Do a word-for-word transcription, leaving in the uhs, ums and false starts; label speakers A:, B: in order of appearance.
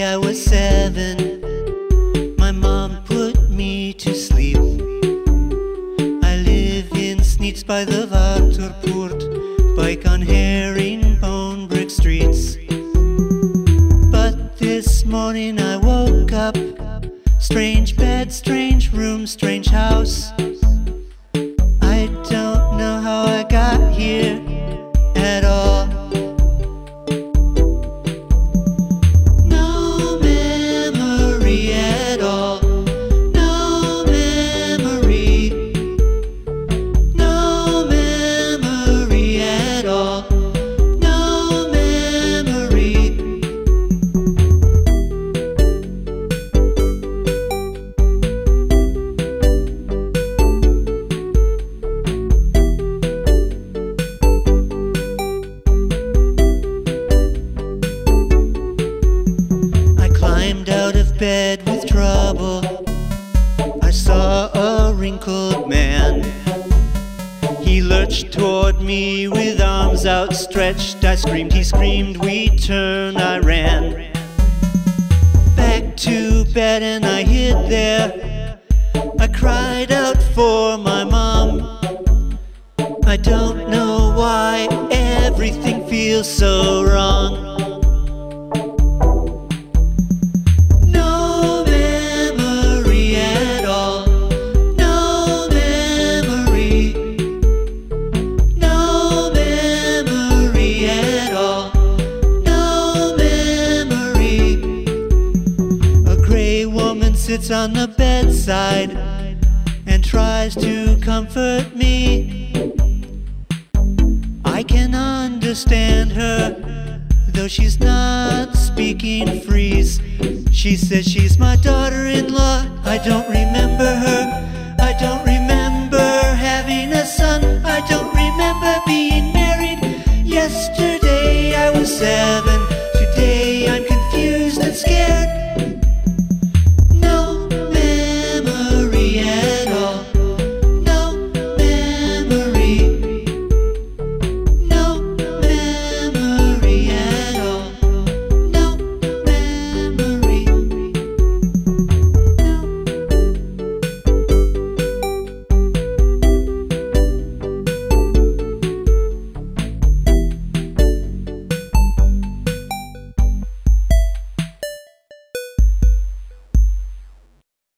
A: I was seven, my mom put me to sleep. I live in Sneeds by the Waterpoort, bike on herringbone brick streets. But this morning I woke up, strange bed, strange room, strange house. I don't know how I got here at all. No memory at all. No memory. No memory at all. No memory. Climbed out of bed with trouble. I saw a wrinkled man. He lurched toward me with arms outstretched. I screamed, he screamed, we turned, I ran back to bed and I hid there. I cried out for my mom. I don't know why everything feels so wrong. Sits on the bedside and tries to comfort me. I can understand her, though she's not speaking Fries. She says she's my daughter-in-law. I don't remember her. I don't remember having a son. I don't remember being married. Yesterday I was seven.